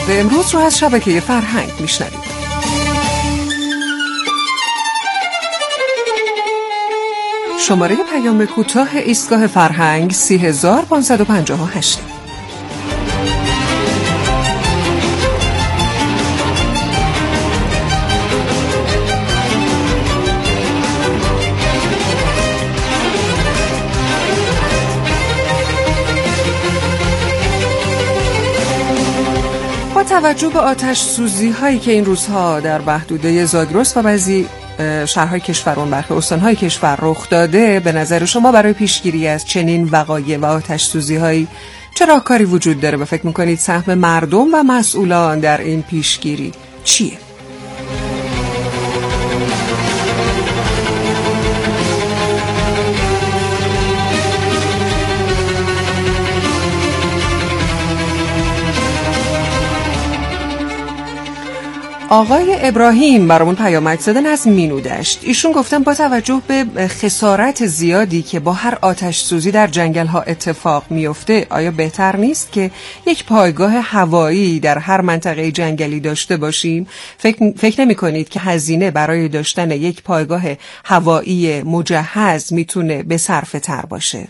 امروز رو از شبکه فرهنگ میشنوید. شماره پیام کوتاه ایستگاه فرهنگ 30558. با توجه به آتش سوزی هایی که این روزها در محدوده زاگرس و بعضی شهرهای کشور و برخی استانهای کشور رخ داده، به نظر شما برای پیشگیری از چنین وقایع و آتش سوزی هایی چه راهکاری وجود داره و فکر میکنید سهم مردم و مسئولان در این پیشگیری چیه؟ آقای ابراهیم برامون پیامک زدن از مینودشت. ایشون گفتن با توجه به خسارت زیادی که با هر آتش سوزی در جنگل ها اتفاق میفته، آیا بهتر نیست که یک پایگاه هوایی در هر منطقه جنگلی داشته باشیم؟ فکر نمی کنید که هزینه برای داشتن یک پایگاه هوایی مجهز میتونه به صرفه تر باشه؟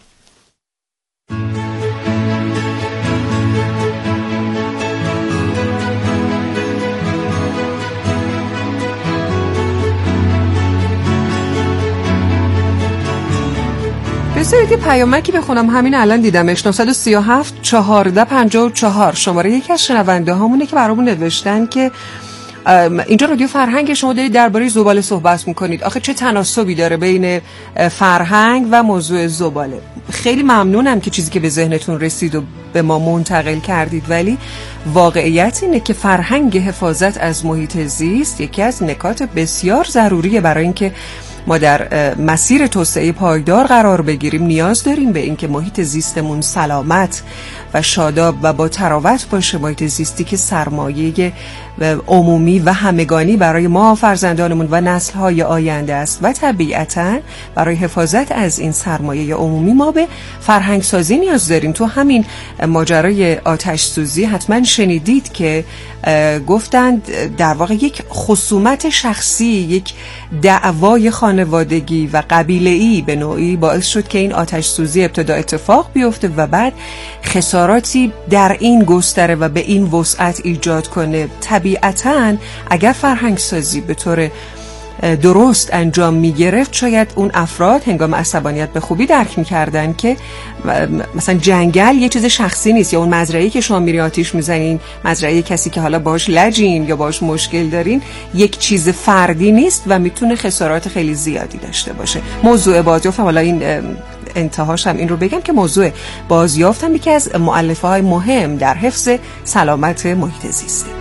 بذارید یه پیامکی بخونم، همین الان دیدمش. 937 1454 شماره یکی از شنونده هامونه که برامون نوشتن که اینجا رادیو فرهنگ، شما دارید درباره زباله صحبت میکنید، آخه چه تناسبی داره بین فرهنگ و موضوع زباله؟ خیلی ممنونم که چیزی که به ذهنتون رسید و به ما منتقل کردید، ولی واقعیت اینه که فرهنگ حفاظت از محیط زیست یکی از نکات بسیار ضروریه. برای اینکه ما در مسیر توسعه پایدار قرار بگیریم نیاز داریم به اینکه محیط زیستمون سلامت و شاداب و با تراوت باشه، محیط زیستی که سرمایه عمومی و همگانی برای ما فرزندانمون و نسل‌های آینده است. و طبیعتاً برای حفاظت از این سرمایه عمومی ما به فرهنگ سازی نیاز داریم. تو همین ماجرای آتش سوزی حتما شنیدید که گفتند در واقع یک خصومت شخصی، یک دعوای خانوادگی و قبیله‌ای به نوعی باعث شد که این آتش سوزی ابتدا اتفاق بیفته و بعد خساراتی در این گستره و به این وسعت ایجاد کنه. طبیعتاً اگر فرهنگ سازی به طور درست انجام می گرفت، شاید اون افراد هنگام عصبانیت به خوبی درک می کردن که مثلا جنگل یه چیز شخصی نیست، یا اون مزرعه‌ای که شما میری آتیش میزنین، مزرعه کسی که حالا باهاش لجین یا باهاش مشکل دارین، یک چیز فردی نیست و میتونه خسارات خیلی زیادی داشته باشه. موضوع بازیافت، حالا این انتهاش هم این رو بگم که موضوع بازیافت هم یکی از مؤلفه‌های مهم در حفظ سلامت محیط زیسته.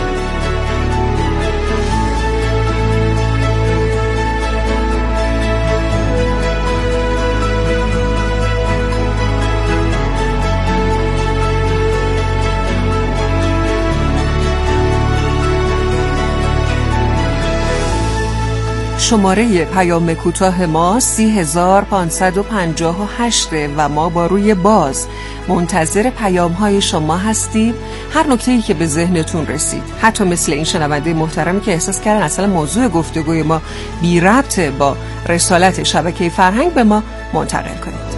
شماره پیام کوتاه ما 30558 و ما با روی باز منتظر پیام های شما هستیم. هر نکته‌ای که به ذهنتون رسید، حتی مثل این شنونده محترمی که احساس کردن اصلا موضوع گفتگوی ما بی ربط با رسالت شبکه فرهنگ، به ما منتقل کنید.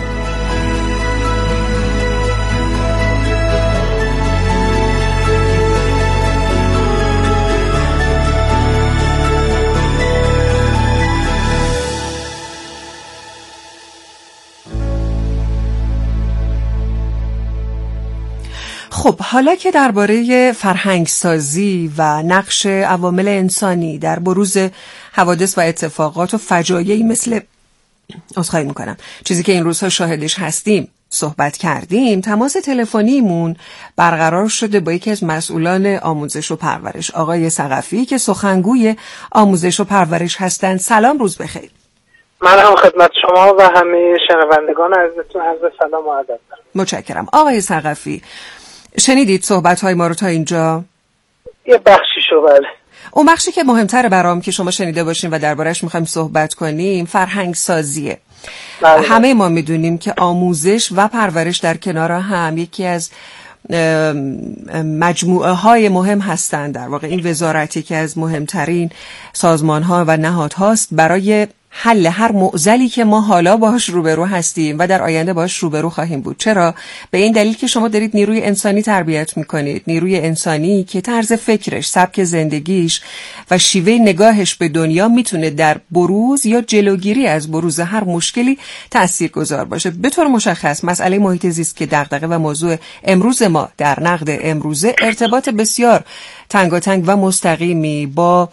خب حالا که درباره فرهنگ سازی و نقش عوامل انسانی در بروز حوادث و اتفاقات و فجایعی مثل چیزی که این روزها شاهدش هستیم صحبت کردیم، تماس تلفنیمون برقرار شده با یکی از مسئولان آموزش و پرورش، آقای ثقفی، که سخنگوی آموزش و پرورش هستند. سلام، روز بخیر. من هم خدمت شما و همه شنوندگان عزیزتون عرض سلام و ادب دارم. متشکرم. آقای ثقفی، شنیدید صحبت‌های ما رو تا اینجا؟ یه بخشی شو. بله. اون بخشی که مهمتره برام که شما شنیده باشین و درباره‌اش می‌خوایم صحبت کنیم، فرهنگ سازیه. بله. همه ما میدونیم که آموزش و پرورش در کنار هم یکی از مجموعه های مهم هستند. در واقع این وزارتی که از مهمترین سازمان ها و نهادهاست برای حل هر معضلی که ما حالا باهاش روبرو هستیم و در آینده باهاش روبرو خواهیم بود. چرا؟ به این دلیل که شما دارید نیروی انسانی تربیت میکنید، نیروی انسانی که طرز فکرش، سبک زندگیش و شیوه نگاهش به دنیا میتونه در بروز یا جلوگیری از بروز هر مشکلی تاثیرگذار باشه. به طور مشخص مسئله محیط زیست که دغدغه و موضوع امروز ما در نقد امروزه ارتباط بسیار تنگاتنگ و مستقیمی با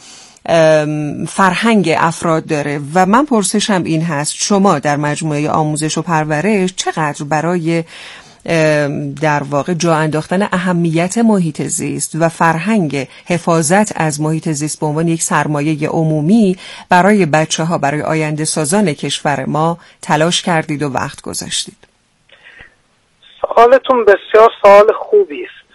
فرهنگ افراد داره و من پرسشم این هست شما در مجموعه آموزش و پرورش چقدر برای در واقع جا انداختن اهمیت محیط زیست و فرهنگ حفاظت از محیط زیست به عنوان یک سرمایه عمومی برای بچه‌ها، برای آینده سازان کشور ما تلاش کردید و وقت گذاشتید؟ سوالتون بسیار سوال خوبی است.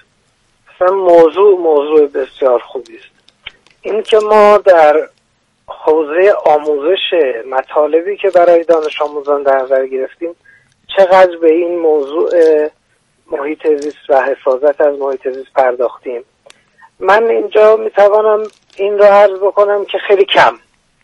موضوع بسیار خوبی است. این که ما در حوزه آموزش مطالبی که برای دانش آموزان در نظر گرفتیم چقدر به این موضوع محیط زیست و حفاظت از محیط زیست پرداختیم. من اینجا میتوانم این رو عرض بکنم که خیلی کم.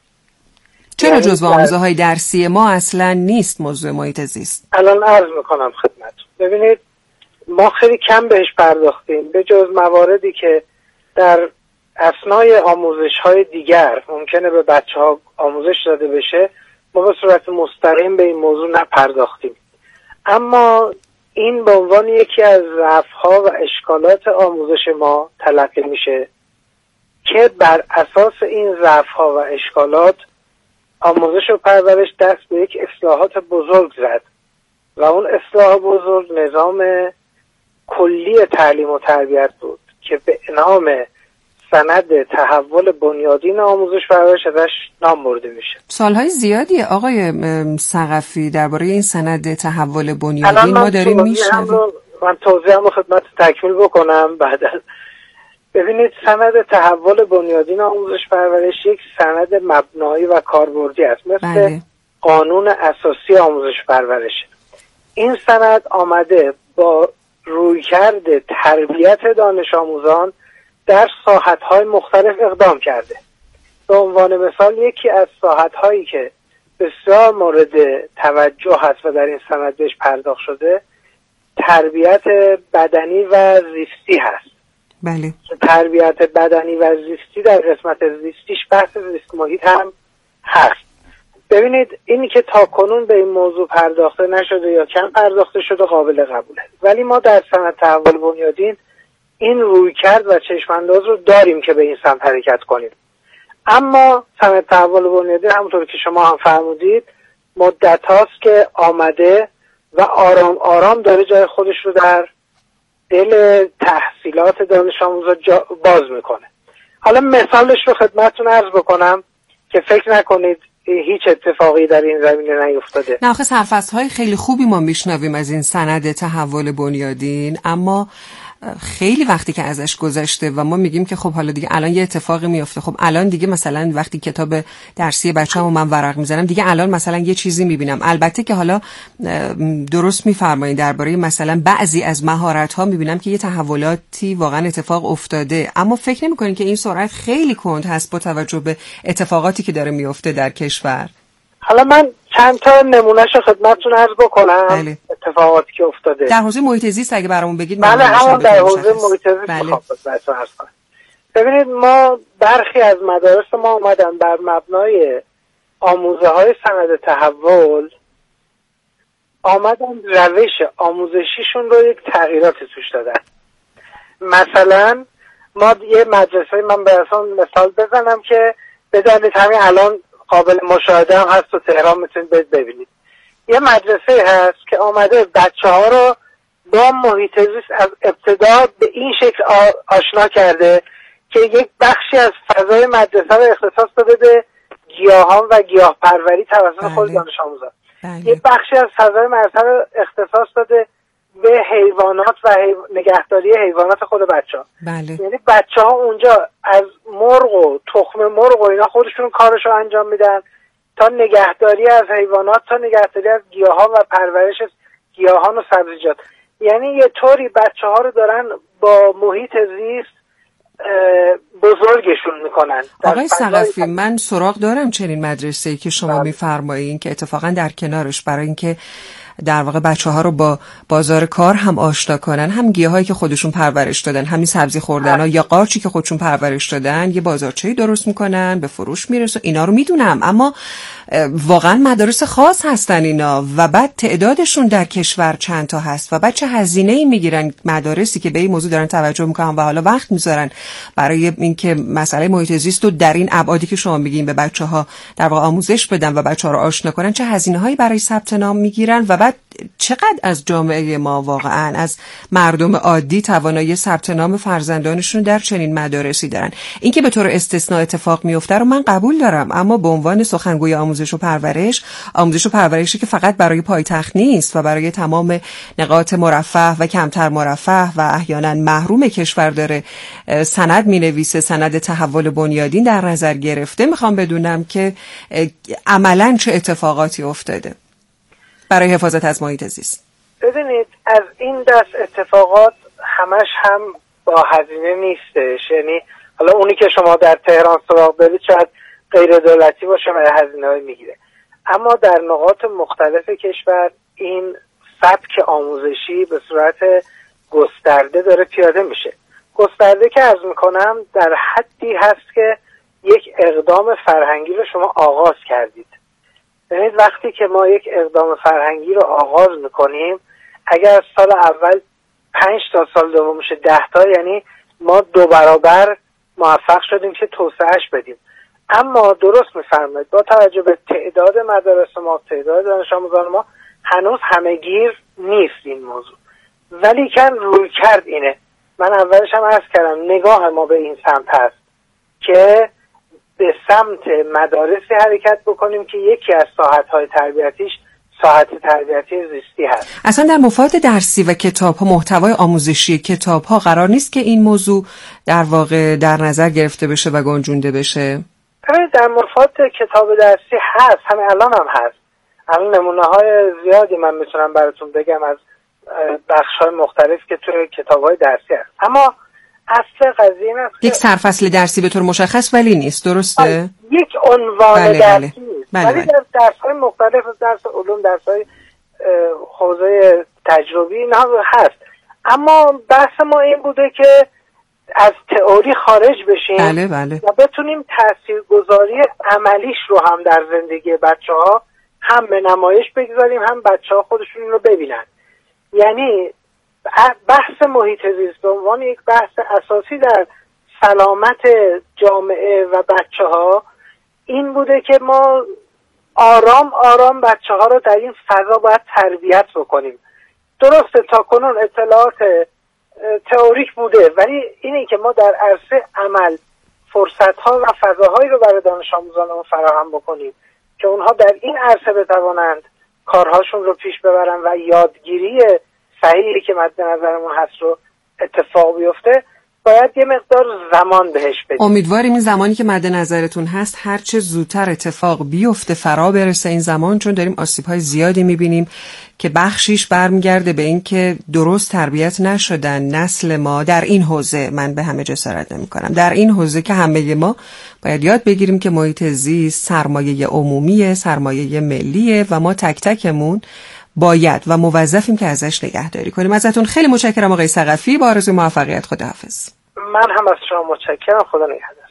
چرا جزو آموزه‌های درسی ما اصلا نیست موضوع محیط زیست؟ الان عرض میکنم خدمتتون. ببینید ما خیلی کم بهش پرداختیم، به جز مواردی که در اثنای آموزش‌های دیگر ممکنه به بچه‌ها آموزش داده بشه، ما به صورت مستقیم به این موضوع نپرداختیم. اما این به عنوان یکی از ضعف‌ها و اشکالات آموزش ما تلقی میشه که بر اساس این ضعف‌ها و اشکالات آموزش و پرورش دست به یک اصلاحات بزرگ زد و اون اصلاح بزرگ نظام کلی تعلیم و تربیت بود که به نام سند تحول بنیادین آموزش و پرورش ازش نام برده میشه. سالهای زیادی آقای ثقفی درباره این سند تحول بنیادین ما داریم میشنویم. من توضیحم رو خدمت تکمیل بکنم بعد. ببینید سند تحول بنیادین آموزش پرورش یک سند مبنایی و کاربردی است، مثل قانون اساسی آموزش پرورش. این سند آمده با رویکرد تربیت دانش آموزان در ساحت‌های مختلف اقدام کرده. به عنوان مثال یکی از ساحت‌هایی که بسیار مورد توجه هست و در این سند بهش پرداخت شده تربیت بدنی و زیستی هست. بله. تربیت بدنی و زیستی در قسمت زیستیش بحث زیست محیط هم هست. ببینید اینی که تاکنون به این موضوع پرداخته نشده یا کم پرداخته شده قابل قبوله، ولی ما در سند تحول بنیادین این رویکرد و چشمانداز رو داریم که به این سمت حرکت کنیم. اما سند تحول بنیادین همونطور که شما هم فرمودید مدت هاست که آمده و آرام آرام داره جای خودش رو در دل تحصیلات دانش آموزا باز میکنه. حالا مثالش رو خدمتتون عرض بکنم که فکر نکنید هیچ اتفاقی در این زمینه نیفتاده. نه آخه سرفصل‌های خیلی خوبی ما میشنویم از این سند تحول بنیادین، اما خیلی وقتی که ازش گذشته و ما میگیم که خب حالا دیگه الان یه اتفاقی میفته. خب الان دیگه مثلا وقتی کتاب درسی بچه‌مو من ورق میزنم دیگه الان مثلا یه چیزی میبینم. البته که حالا درست میفرمایید درباره مثلا بعضی از مهارت‌ها میبینم که یه تحولاتی واقعا اتفاق افتاده، اما فکر نمی‌کنید که این سرعت خیلی کند هست با توجه به اتفاقاتی که داره میفته در کشور؟ حالا من چند تا نمونهشو خدمتتون عرض بکنم. بله. اتفاقاتی که افتاده در حوزه محیط زیست اگه برامون بگید. بله همون در حوزه محیط زیست. بله. ببینید ما برخی از مدارس ما اومدن بر مبنای آموزه های سند تحول آمدن روش آموزشیشون رو یک تغییراتی توش دادن. مثلا ما یه مدرسه، من به اصلا مثال بزنم که بدانید همین الان قابل مشاهده هم هست و تهران میتونید ببینید. یه مدرسه هست که آمده بچه‌ها رو با محیط زیست از ابتدا به این شکل آشنا کرده که یک بخشی از فضای مدرسه رو اختصاص داده به گیاهان و گیاه پروری توسط خود دانش آموزان. یک بخشی از فضای مدرسه رو اختصاص داده به حیوانات و نگهداری حیوانات خود بچه‌ها. یعنی بچه‌ها اونجا از مرغ و تخم مرغ و اینا خودشون کارشو انجام میدن تا نگهداری از حیوانات تا نگهداری از گیاهان و پرورش گیاهان و سبزیجات. یعنی یه طوری بچه‌ها رو دارن با محیط زیست بزرگشون میکنن. آقای ثقفی، من سراغ دارم چنین مدرسه‌ای که شما میفرمایین که اتفاقا در کنارش برای اینکه در واقع بچه‌ها رو با بازار کار هم آشنا کنن، هم گیاهایی که خودشون پرورش دادن، همین سبزی خوردن‌ها یا قارچی که خودشون پرورش دادن، یه بازارچه‌ای درست میکنن، به فروش میرسه. اینا رو میدونم، اما واقعا مدارس خاص هستن اینا و بعد تعدادشون در کشور چند تا هست و بعد چه هزینه‌ای میگیرن مدارسی که به این موضوع دارن توجه میکنن و حالا وقت میذارن برای اینکه مسئله محیط زیست رو در این ابعادی که شما میگین به بچه‌ها در واقع آموزش بدن و بچه‌ها رو آشنا کنن، چه هزینه‌هایی برای ثبت نام میگیرن و بعد چقدر از جامعه ما واقعا از مردم عادی توانایی ثبت نام فرزندانشون در چنین مدارسی دارن. اینکه به طور استثناء اتفاق میفته رو من قبول دارم، اما به عنوان سخنگوی آموزش و پرورشی که فقط برای پایتخت نیست و برای تمام نقاط مرفه و کمتر مرفه و احیانا محروم کشور داره سند مینویسه، سند تحول بنیادین در نظر گرفته، میخوام بدونم که عملاً چه اتفاقاتی افتاده برای حفاظت از محیط زیست. ببینید، از این دست اتفاقات همش هم با هزینه نیستش. یعنی حالا اونی که شما در تهران سراغ برید شاید غیر دولتی باشه و هزینه‌ای میگیره، اما در نقاط مختلف کشور این سبک آموزشی به صورت گسترده داره پیاده میشه. گسترده که عرض میکنم در حدی هست که یک اقدام فرهنگی رو شما آغاز کردید. ببینید، وقتی که ما یک اقدام فرهنگی رو آغاز میکنیم، اگر سال اول 5 تا سال دوم میشه 10 تا، یعنی ما 2 برابر موفق شدیم که توسعهش بدیم. اما درست میفرمایید، با توجه به تعداد مدارس ما، تعداد دانش آموزان ما، هنوز همه‌گیر نیست این موضوع. ولی کن روی کرد اینه. من اولش هم عرض کردم نگاه ما به این سمت هست که به سمت مدارسی حرکت بکنیم که یکی از ساحت‌های تربیتیش ساحت تربیتی زیستی هست. اصلا در مفاد درسی و کتاب‌ها، محتوای آموزشی کتاب‌ها قرار نیست که این موضوع در واقع در نظر گرفته بشه و گنجونده بشه؟ در مفاد کتاب درسی هست، همین الان هم هست. همین نمونه‌های زیادی من میتونم براتون بگم از بخش‌های مختلف که توی کتاب‌های درسی هست. اما اصل قضیه این است یک سرفصل درسی به طور مشخص ولی نیست، درسته؟ یک عنوان درسی نیست، ولی بله. در درس‌های مختلف، درس علوم، درس‌های حوزه تجربی نه هست. اما بحث ما این بوده که از تئوری خارج بشیم بله. و بتونیم تاثیرگذاری عملیش رو هم در زندگی بچه‌ها هم به نمایش بگذاریم، هم بچه‌ها خودشون رو ببینن. یعنی بحث محیط زیست به عنوان یک بحث اساسی در سلامت جامعه و بچه‌ها این بوده که ما آرام آرام بچه‌ها رو در این فضا باید تربیت بکنیم. درسته تا کنون اطلاعات تئوریک بوده، ولی اینه که ما در عرصه عمل فرصت‌ها و فضاهایی رو برای دانش آموزانمون فراهم بکنیم که اونها در این عرصه بتوانند کارهاشون رو پیش ببرن و یادگیری صحیحی که مد نظرمون هست رو اتفاق بیفته، باید یه مقدار زمان بهش بدیم. امیدواریم این زمانی که مد نظرتون هست هر چه زودتر اتفاق بیفته، فرا برسه این زمان، چون داریم آسیب‌های زیادی می‌بینیم که بخشیش برمیگرده به این که درست تربیت نشدن نسل ما در این حوزه. من به همه جسارت نمی‌کنم، در این حوزه که همه ما باید یاد بگیریم که محیط زیست سرمایه عمومیه، سرمایه ملیه و ما تک تکمون باید و موظفیم که ازش نگهداری کنیم. ازتون خیلی متشکرم آقای ثقفی، با آرزوی موفقیت. خداحافظ. من هم از شما متشکرم. خدا نگهدار.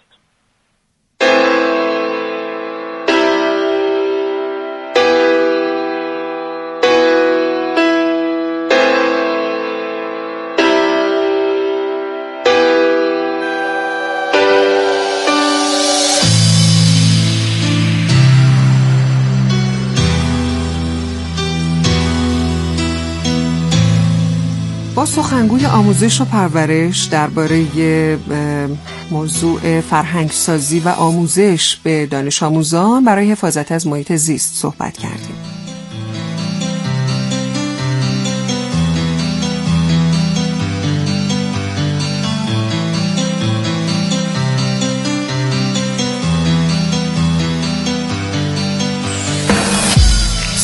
با سخنگوی آموزش و پرورش درباره موضوع فرهنگسازی و آموزش به دانش آموزان برای حفاظت از محیط زیست صحبت کردیم.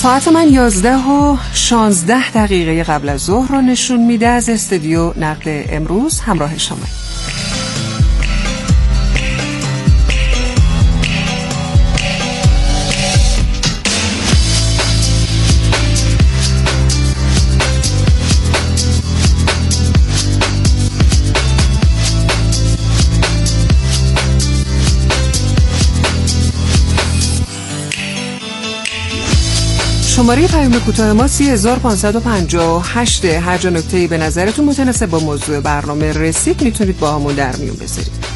ساعت من 11:16 قبل از ظهر رو نشون میده. از استودیو نقد امروز همراه شما. شماره پیام کوتاه ما 3558. هر جا نکته‌ای به نظرتون متناسب با موضوع برنامه رسید میتونید با همون در میون بذارید.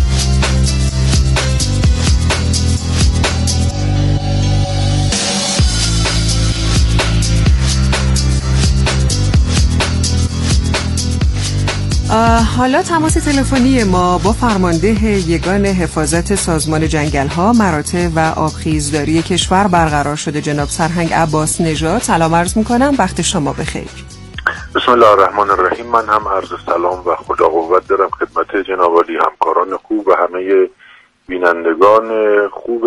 حالا تماس تلفنی ما با فرمانده یگان حفاظت سازمان جنگل‌ها، مراتع و آبخیزداری کشور برقرار شده، جناب سرهنگ عباس نژاد. سلام عرض می‌کنم، وقت شما بخیر. بسم الله الرحمن الرحیم. من هم عرض سلام و خدا قوت دارم خدمت جناب عالی، همکاران خوب و همه بینندگان خوب،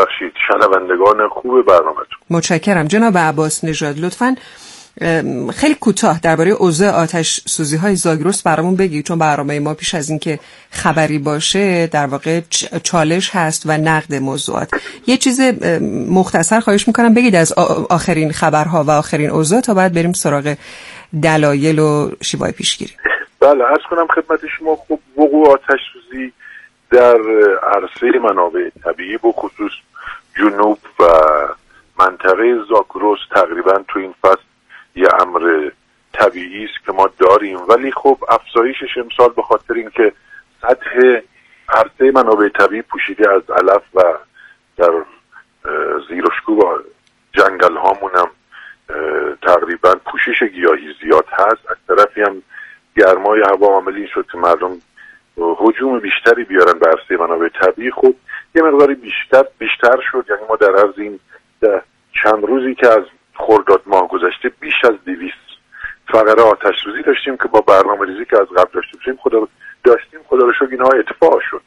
شنوندگان خوب برنامه‌تون. متشکرم. جناب عباس نژاد، لطفاً خیلی کوتاه درباره اوضاع آتش سوزی های زاگرس برامون بگید، چون برنامه ما پیش از این که خبری باشه در واقع چالش هست و نقد موضوعات. یه چیز مختصر خواهش میکنم بگید از آخرین خبرها و آخرین اوضاع تا بعد بریم سراغ دلایل و شیوه پیشگیری. بله، عرض کنم خدمت شما. خب وقوع آتش سوزی در عرصه منابع طبیعی به خصوص جنوب و منطقه زاگرس تقریبا تو این فصل یه امر طبیعی است که ما داریم، ولی خب افزایشش امسال به خاطر اینکه سطح عرصه منابع طبیعی پوشیده از علف و در زیرشکوب جنگل هامون هم تقریبا پوشش گیاهی زیاد هست. از طرفی هم گرمای هوا عاملی شد که مردم هجوم بیشتری بیارن به عرصه منابع طبیعی. خب یه مقداری بیشتر شد. یعنی ما در عرض این چند روزی که از خرداد ماه گذشته بیش از 200 فقره آتش سوزی داشتیم که با برنامه‌ریزی که از قبل داشتیم خدا رو شکر اینها اتفاق شد.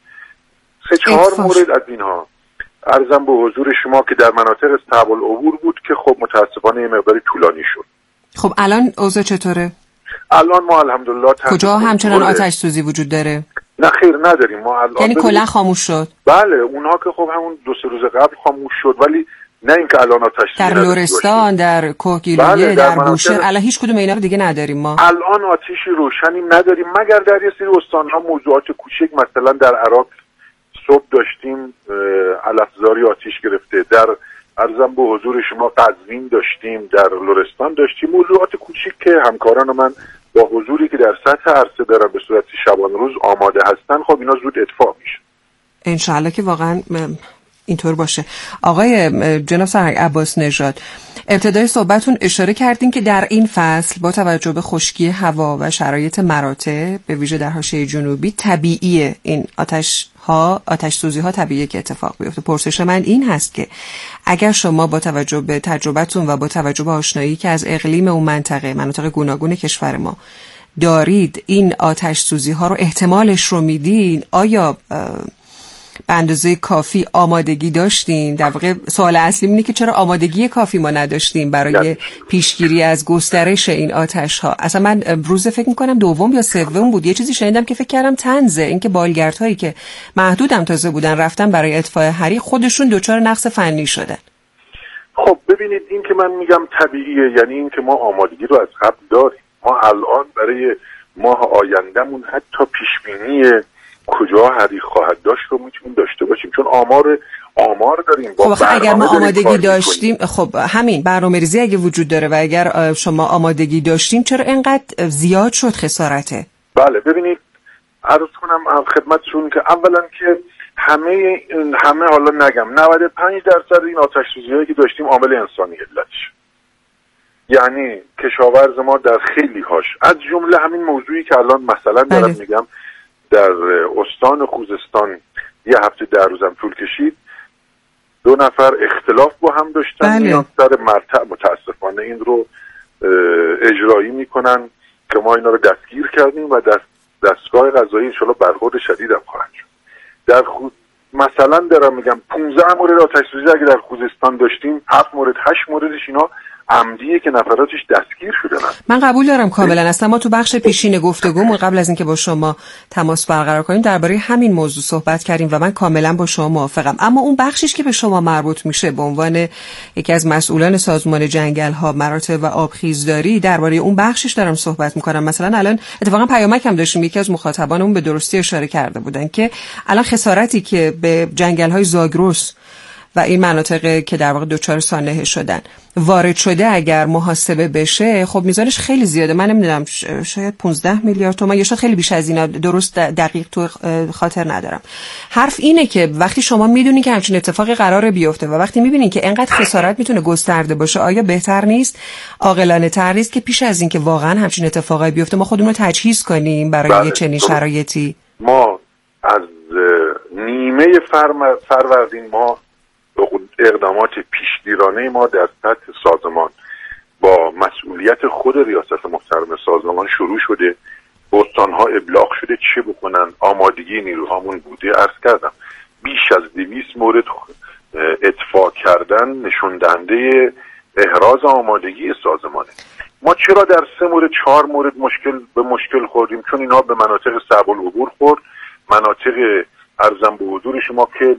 3-4 مورد از اینها عرضم به حضور شما که در مناطق صعب العبور بود که خب متاسفانه یه مقداری طولانی شد. خب الان اوضاع چطوره؟ الان ما الحمدلله کجا همچنان آتش سوزی وجود داره؟ نه خیر نداریم ما الان. یعنی کلا خاموش شد؟ بله، اونها که خب همون 2-3 روز قبل خاموش شد، ولی نه اینکه الان آتش در لرستان، در کوهگیلویه، در بوشهر الان هیچ کدوم اینا رو دیگه نداریم. ما الان آتشی روشنی نداریم مگر در یه سری استان‌ها موضوعات کوچک. مثلا در عراق صبح داشتیم علفزاری آتش گرفته، در عرضم به حضور شما قزوین داشتیم، در لرستان داشتیم. موضوعات کوچیک که همکاران من با حضوری که در سطح عرصه دارن به صورت شبانه روز آماده هستن، خب اینا زود اتفاق میشه. انشالله که واقعا اینطور باشه. آقای جناب سرهنگ عباس نژاد، ابتدای صحبتون اشاره کردین که در این فصل با توجه به خشکی هوا و شرایط مراتع به ویژه در حاشیه جنوبی طبیعیه این آتش سوزی ها طبیعیه که اتفاق بیفته. پرسش من این هست که اگر شما با توجه به تجربتون و با توجه به آشنایی که از اقلیم اون مناطق گوناگون کشور ما دارید، این آتش سوزی ها رو احتمالش رو میدین؟ آیا به اندازه کافی آمادگی داشتین؟ در واقع سوال اصلی اینه که چرا آمادگی کافی ما نداشتیم برای پیشگیری از گسترش این آتش ها؟ اصلا من روز فکر میکنم دوم یا سوم بود یه چیزی شنیدم که فکر کردم طنزه، اینکه بالگردهایی که محدودم تازه بودن رفتن برای اطفاء حریق خودشون دچار نقص فنی شدن. خب ببینید، این که من میگم طبیعیه یعنی این که ما آمادگی رو از قبل داریم. ما الان برای ماه آیندهمون حتی پیشبینی کجا حریق خواهد داشت رو میتونیم داشته باشیم، چون آمار داریم. خب اگر ما آمادگی داشتیم، خب همین برنامه‌ریزی اگه وجود داره و اگر شما آمادگی داشتیم، چرا اینقدر زیاد شد خسارته؟ بله ببینید، عرض کنم خدمتشون که اولا که همه حالا نگم 95% این آتش سوزی‌هایی که داشتیم عامل انسانی علتش، یعنی کشاورز ما در خیلی هاش، از جمله همین موضوعی که الان مثلا دارم میگم در استان خوزستان یه هفته 10 روزم طول کشید، 2 نفر اختلاف با هم داشتن، میان سر مرتع متاسفانه این رو اجرایی میکنن که ما اینا رو دستگیر کردیم و دستگاه قضایی انشالله برخورد شدید هم خواهد شد. مثلا دارم میگم 15 مورد آتش سوزی اگه در خوزستان داشتیم 7 مورد 8 موردش اینا عمدیه که نفراتش دستگیر شدن. من قبول دارم کاملا. اصلا ما تو بخش پیشین گفتگومون قبل از اینکه با شما تماس برقرار کنیم درباره همین موضوع صحبت کردیم و من کاملا با شما موافقم. اما اون بخشش که به شما مربوط میشه به عنوان یکی از مسئولان سازمان جنگل ها مراتع و آبخیزداری، درباره اون بخشش دارم صحبت میکنم. مثلا الان اتفاقا پیامک هم داشتیم، یکی از مخاطبانمون به درستی اشاره کرده بودن که الان خسارتی که به جنگل های زاگرس و این مناطق که در واقع دچار سانحه شدن وارد شده اگر محاسبه بشه، خب میزانش خیلی زیاده. من نمیدونم شاید 15 میلیارد تومان یا شاید خیلی بیش از اینا، درست دقیق تو خاطر ندارم. حرف اینه که وقتی شما میدونین که همچین اتفاقی قراره بیفته و وقتی میبینین که اینقدر خسارت میتونه گسترده باشه، آیا بهتر نیست، عاقلانه تر نیست که پیش از این که واقعا همچین اتفاقی بیفته ما خودمون رو تجهیز کنیم برای چنین شرایطی؟ ما از نیمه فروردین ما اقدامات پیشگیرانه ما در سطح سازمان با مسئولیت خود ریاست محترم سازمان شروع شده. استانها ابلاغ شده چه بکنن، آمادگی نیروهامون بوده. عرض کردم بیش از 200 مورد اطفاء کردن نشون دهنده احراز آمادگی سازمانه. ما چرا در 3 مورد 4 مورد مشکل خوردیم؟ چون اینها به مناطق صعب العبور خورد، مناطق ارزم به حضور شما که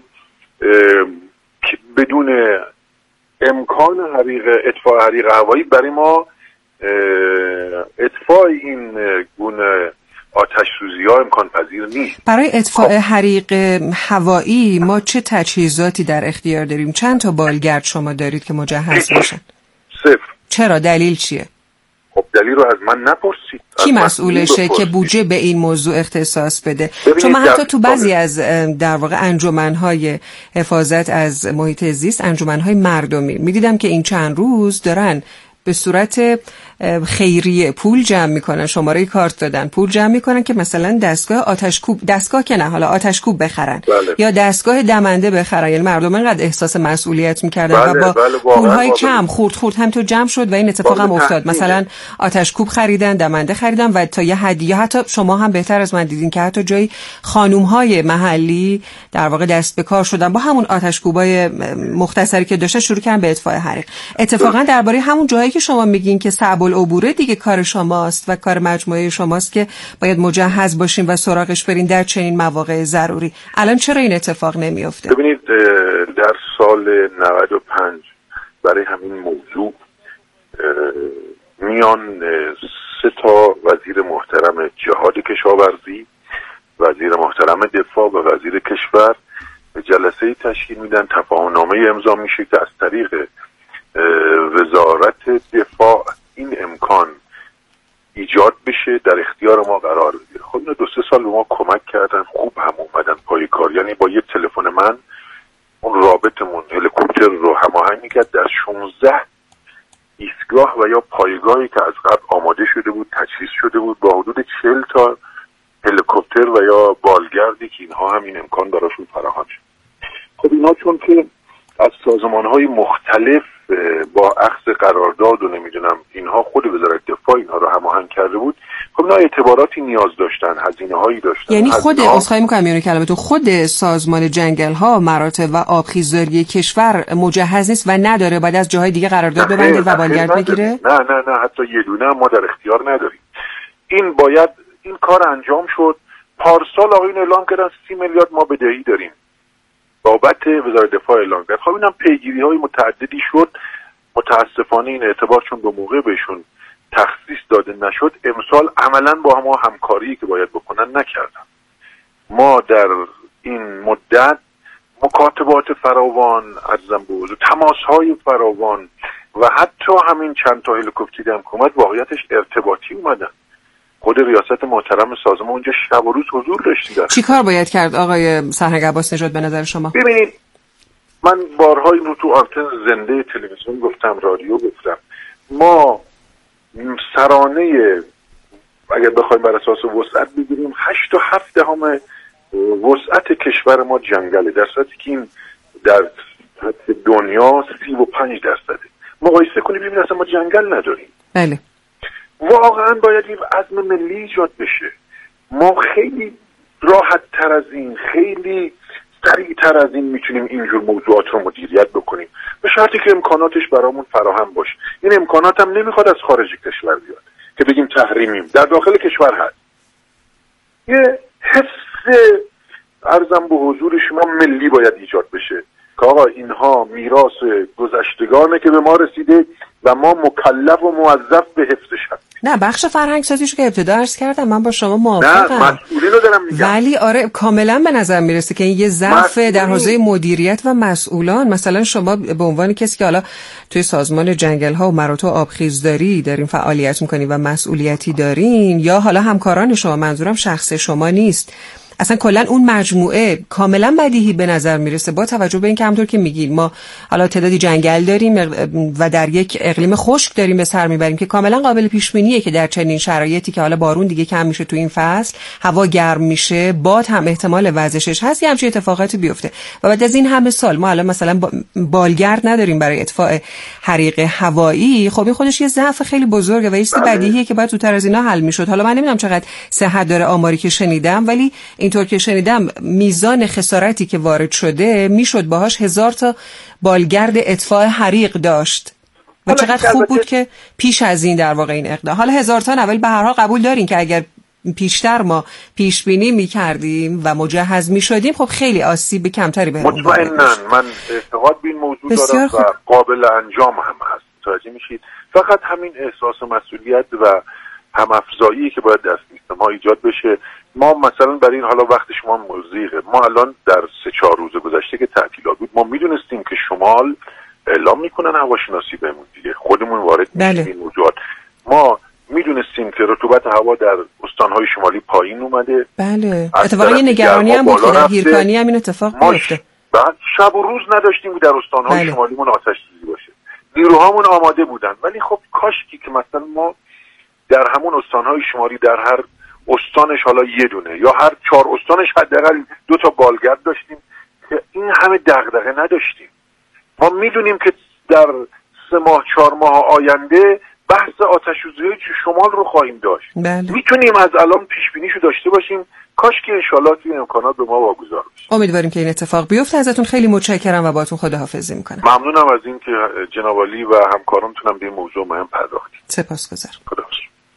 بدون امکان اطفاء حریق هوایی برای ما اطفاء این گونه آتش سوزی ها امکان پذیر نیست. برای اطفاء حریق هوایی ما چه تجهیزاتی در اختیار داریم؟ چند تا بالگرد شما دارید که مجهز باشن؟ 0. چرا؟ دلیل چیه؟ خب دلیل رو از من نپرسید. کی مسئولشه که بودجه به این موضوع اختصاص بده؟ چون من حتی تو بعضی از در واقع انجمنهای حفاظت از محیط زیست، انجمنهای مردمی، میدیدم که این چند روز دارن به صورت خیریه پول جمع میکنن، شماره کارت دادن، پول جمع میکنن که مثلا دستگاه که نه، حالا آتشکوب بخرن. بله. یا دستگاه دمنده بخرن. یعنی مردم اینقدر احساس مسئولیت میکردن و با پولهای کم خورد هم تو جمع شد و این اتفاق هم افتاد. مثلا آتشکوب خریدن، دمنده خریدن و تا یه هدیه، حتی شما هم بهتر از من دیدین که حتی جایی خانومهای محلی در واقع دست به کار شدن با همون آتشکوبای مختصری که داشتن شروع کردن به اطفاء حریق. اتفاقا درباره همون جایی که شما میگین که صعب العبوره دیگه کار شماست و کار مجموعه شماست که باید مجهز باشین و سراغش برین در چنین مواقع ضروری. الان چرا این اتفاق نمیفته؟ ببینید در سال 95 برای همین موضوع میان 3 تا وزیر محترم جهاد کشاورزی، وزیر محترم دفاع و وزیر کشور جلسه تشکیل میدن، تفاهم‌نامه امضا میشه که از طریق وزارت دفاع این امکان ایجاد بشه، در اختیار ما قرار بگیره. خب اینا 2-3 سال به ما کمک کردن، خوب هم اومدن پای کار. یعنی با یه تلفن من اون رابطمون هلیکوپتر رو هماهنگ میکرد در 16 ایستگاه و یا پایگاهی که از قبل آماده شده بود، تجهیز شده بود، با حدود 40 تا هلیکوپتر و یا بالگردی که اینها هم این امکان براشون فراهم شد. خب اینا چون که از سازمان‌های مختلف با اخذ قرارداد و نمیدونم اینها خود وزارت دفاع اینها رو هماهنگ کرده بود، خب اینا اعتباراتی نیاز داشتن، هزینه‌هایی داشتن. یعنی خود اسخای می‌کنم میونه کلمتون، خود سازمان جنگل‌ها مراتع و آبخیزداری کشور مجهز نیست و نداره بعد از جاهای دیگه قرارداد ببنده و بالگرد بگیره؟ نه حتی یه دونه ما در اختیار نداریم. این باید این کار انجام شد. پارسال آقایون اعلام کردن 30 میلیارد ما بدهی داریم بابت وزارت دفاع اعلام کرد. خب اینم پیگیری‌های متعددی شد. متاسفانه این اعتبار چون به موقع بهشون تخصیص داده نشد، امسال عملاً با ما همکاری که باید بکنن نکردن. ما در این مدت مکاتبات فراوان، عرضم به حضور تماس‌های فراوان و حتی همین چند تا هلیکوپتری هم که اومد واقعیتش ارتباطی اومدن. خود ریاست محترم سازمان اونجا شب و روز حضور داشتید. چی کار باید کرد آقای سرهنگ عباس نژاد به نظر شما؟ ببینید من بارها این رو تو آنتن زنده تلویزیون گفتم، رادیو گفتم، ما سرانه اگر بخوایم بر اساس وسعت بگیریم 8.7 وسعت کشور ما جنگله، در صورتی که این در سطح دنیا 35%. مقایسه کنیم ببینید اصلا ما جنگل نداریم. بله. واقعا باید این عزم ملی ایجاد بشه. ما خیلی راحت تر از این، خیلی سریعتر از این میتونیم اینجور موضوعات رو مدیریت بکنیم، به شرطی که امکاناتش برامون فراهم باشه. این امکانات هم نمیخواد از خارج کشور بیاد که بگیم تحریمیم، در داخل کشور هست. یه حس عرضم به حضور شما ملی باید ایجاد بشه که آقا اینها میراث گذشتگانه که به ما رسیده و ما مکلف و موظف به حفظش هستیم. نه، بخش فرهنگ سازیشو که ابتدا عرض کردم من با شما موافقم. نه، مسئولین رو دارم میگم. ولی آره کاملا به نظر میرسه که این یه ضعف در حوزه مدیریت و مسئولان. مثلا شما به عنوان کسی که حالا توی سازمان جنگل ها و مراتع آبخیزداری دارین فعالیت میکنین و مسئولیتی دارین، یا حالا همکاران شما، منظورم شخص شما نیست، اصلا کلا اون مجموعه کاملا بدیهی به نظر میرسه با توجه به اینکه همونطور که میگین ما حالا تعدادی جنگل داریم و در یک اقلیم خشک داریم به سر میبریم که کاملا قابل پیش بینیه که در چنین شرایطی که حالا بارون دیگه کم میشه تو این فصل، هوا گرم میشه، باد هم احتمال وزشش هست، یه همچین اتفاقاتی بیفته. و بعد از این همه سال ما حالا مثلا بالگرد نداریم برای اطفاء حریق هوایی. خب این خودش یه ضعف خیلی بزرگه و یه چیز بدیهیه که باید زودتر از اینا حل میشد. حالا من نمیدونم چقدر صحت داره آماری که شنیدم، ولی اینطور که شنیدم میزان خسارتی که وارد شده میشد باهاش 1000 تا بالگرد اطفاء حریق داشت و چقدر خوب بود که پیش از این در واقع این اقدام. حالا 1000 تا اول به هر حال قبول دارین که اگر پیشتر ما پیش بینی می‌کردیم و مجهز می‌شدیم خب خیلی آسیب کمتری بهمون می‌رسید. مطمئناً من اعتقاد به این موضوع دارم و قابل انجام هم هست. متوجه میشید؟ فقط همین احساس مسئولیت و هم افزایی که باید در سیستم ها ایجاد بشه. ما مثلا برای این حالا وقت شما موزیقه، ما الان در 3-4 روز گذشته که تعطیلات بود ما میدونستیم که شمال اعلام میکنن هواشناسی بهمون دیگه، خودمون وارد میشیم این موضوعات. ما میدونستیم که رطوبت هوا در استانهای شمالی پایین اومده. بله، اتفاقا یه نگرانی هم بود که در هیرکانی هم این اتفاق میفته. بعد شب و روز نداشتیم در استانهای شمالیمون آتش سوزی باشه. نیروهامون آماده بودن، ولی خب کاشکی که مثلا ما در همون استانهای شمالی در هر استانش حالا یه دونه یا هر 4 استانش حداقل 2 تا بالگرد داشتیم که این همه دغدغه نداشتیم. ما میدونیم که در 3-4 ماه آینده بحث آتش‌سوزی شمال رو خواهیم داشت. میتونیم از الان پیش بینیشو داشته باشیم. کاش که انشالله این امکانات به ما واگذار بشه. امیدواریم که این اتفاق بیفته. ازتون خیلی متشکرم و باهاتون خداحافظی میکنم. ممنونم از این که جناب عالی و همکارانتونم به این موضوع مهم پرداختید. سپاسگزارم. خداحافظ.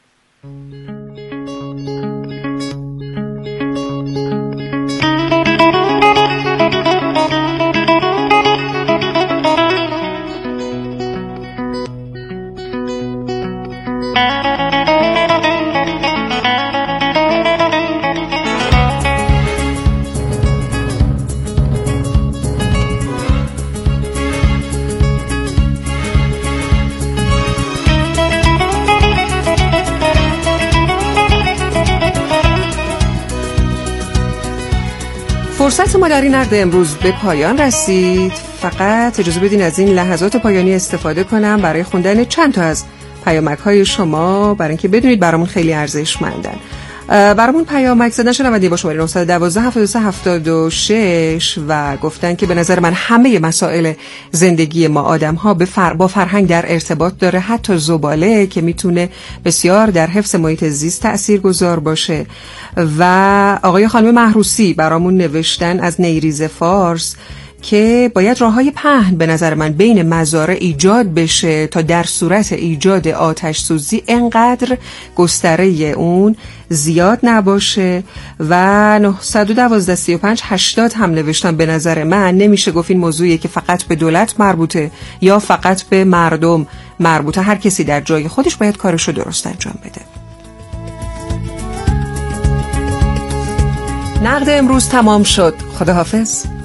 فرصت ما در این نقد امروز به پایان رسید. فقط اجازه بدین از این لحظات پایانی استفاده کنم برای خوندن چند تا از پیامک‌های شما، برای اینکه بدونید برامون خیلی ارزشمندن. برامون پیامک زدن شنونده با شماره 912-73-76 و گفتن که به نظر من همه مسائل زندگی ما آدم‌ها با فرهنگ در ارتباط داره، حتی زباله که میتونه بسیار در حفظ محیط زیست تأثیرگذار باشه. و آقای خانم محروسی برامون نوشتن از نیریز فارس که باید راه‌های پهن به نظر من بین مزارع ایجاد بشه تا در صورت ایجاد آتش سوزی انقدر گستره اون زیاد نباشه. و 912-35-80 هم نوشتن به نظر من نمیشه گفت این موضوعیه که فقط به دولت مربوطه یا فقط به مردم مربوطه، هر کسی در جای خودش باید کارشو درست انجام بده. نقد امروز تمام شد. خداحافظ.